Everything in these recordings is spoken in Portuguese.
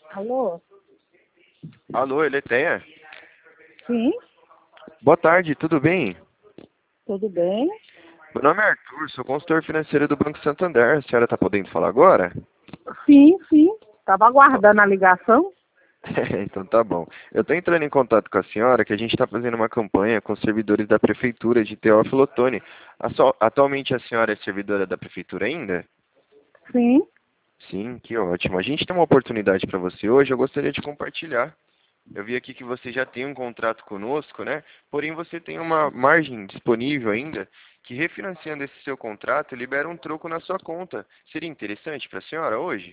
Alô? Alô, Eleteia? Sim, Boa tarde, tudo bem? tudo bem? Meu nome é Arthur, sou consultor financeiro do Banco Santander. A senhora está podendo falar agora? Sim, sim. Estava aguardando a ligação. Então tá bom. Eu estou entrando em contato com a senhora que a gente está fazendo uma campanha com os servidores da Prefeitura de Teófilo Otoni. Atualmente a senhora é servidora da Prefeitura ainda? Sim. Sim, que ótimo. A gente tem uma oportunidade para você hoje, eu gostaria de compartilhar. Eu vi aqui que você já tem um contrato conosco, né? Porém, você tem uma margem disponível ainda que, refinanciando esse seu contrato, libera um troco na sua conta. Seria interessante para a senhora hoje?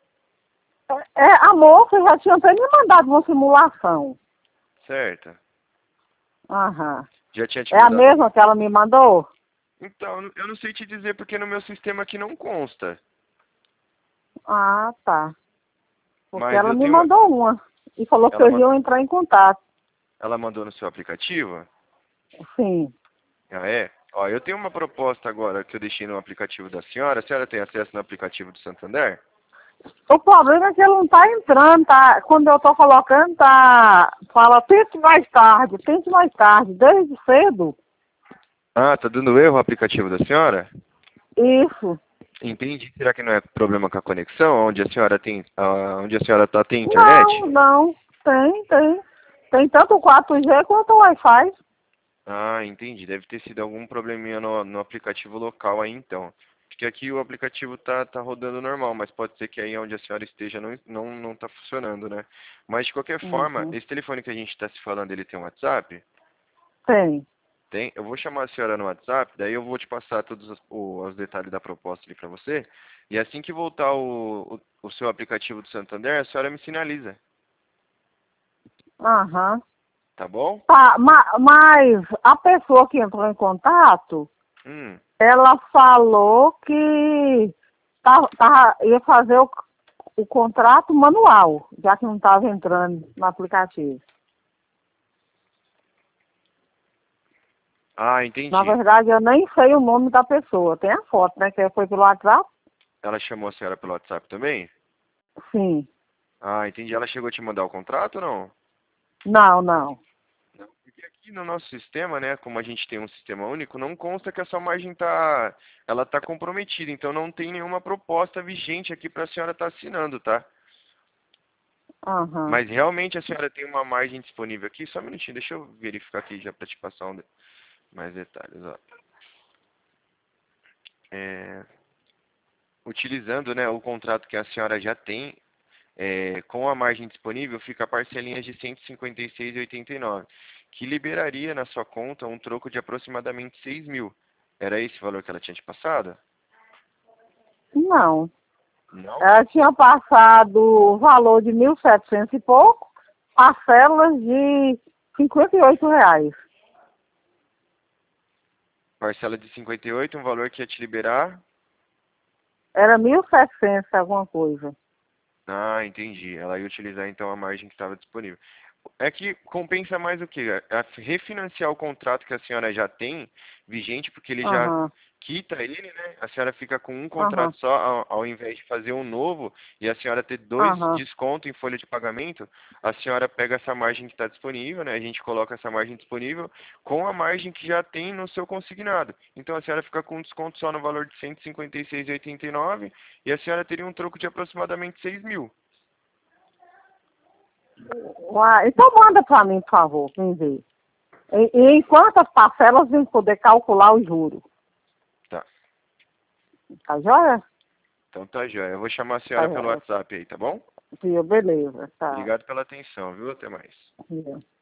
A moça já tinha até me mandado uma simulação. Certo. Aham. Já tinha te É a mandado. mesma que ela me mandou? Então, eu não sei te dizer porque no meu sistema aqui não consta. Ah, tá. Porque Mas ela eu me tenho uma... mandou uma. E falou que Ela, eu ia entrar em contato. ela mandou no seu aplicativo? Sim. Ah, é? Ó, eu tenho uma proposta agora que eu deixei no aplicativo da senhora. A senhora tem acesso no aplicativo do Santander? O problema é que ele não tá entrando, tá? Quando eu tô colocando, tá... Fala, tente mais tarde, desde cedo. Ah, tá dando erro o aplicativo da senhora? Isso. Entendi. Será que não é problema com a conexão? Onde a senhora tem, onde a senhora tá, tem Não, internet? não. Tem. Tem tanto o 4G quanto o Wi-Fi. Ah, entendi. Deve ter sido algum probleminha no aplicativo local aí então. Porque aqui o aplicativo tá rodando normal, mas pode ser que aí onde a senhora esteja não tá funcionando, né? Mas de qualquer forma, Uhum. esse telefone que a gente está se falando, ele tem um WhatsApp? Tem. Tem. Eu vou chamar a senhora no WhatsApp, daí eu vou te passar todos os detalhes da proposta ali para você. E assim que voltar o seu aplicativo do Santander, a senhora me sinaliza, Aham. tá bom? Tá, mas a pessoa que entrou em contato, Hum. ela falou que ia fazer o contrato manual, já que não estava entrando no aplicativo. Ah, Na entendi. verdade, eu nem sei o nome da pessoa. Tem a foto, né? Que foi pelo WhatsApp? Ela chamou a senhora pelo WhatsApp também? Sim. Ah, entendi. Ela chegou a te mandar o contrato ou não? Não, não. Não, porque aqui no nosso sistema, né, como a gente tem um sistema único, não consta que a sua margem ela tá comprometida, então não tem nenhuma proposta vigente aqui para a senhora estar assinando, tá? Aham. Mas realmente a senhora tem uma margem disponível aqui, só um minutinho, deixa eu verificar aqui já para te passar mais detalhes, ó. É, utilizando, né, o contrato que a senhora já tem, com a margem disponível, fica parcelinhas de 156,89, que liberaria na sua conta um troco de aproximadamente 6 mil. Era esse o valor que ela tinha te passado? Não. Não? Ela tinha passado o valor de 1.700 e pouco, parcelas de R$ 58. Parcela de 58, um valor que ia te liberar. Era 1.700 alguma coisa. Ah, entendi. Ela ia utilizar então a margem que estava disponível. É que compensa mais o quê? Refinanciar o contrato que a senhora já tem vigente, porque ele já Aham, quita ele, né? A senhora fica com um aham, contrato só, ao invés de fazer um novo, e a senhora ter dois aham. descontos em folha de pagamento, a senhora pega essa margem que está disponível, né? A gente coloca essa margem disponível com a margem que já tem no seu consignado. Então a senhora fica com um desconto só no valor de 156,89 e a senhora teria um troco de aproximadamente 6 mil. Então manda para mim, por favor, quem vê. E em quantas parcelas vem poder calcular o juro? Tá. Tá joia? Então tá, joia. Eu vou chamar a Tá senhora pelo joia. WhatsApp aí, tá bom? Viu? Beleza, tá. Obrigado pela atenção, viu? Até mais. Viu.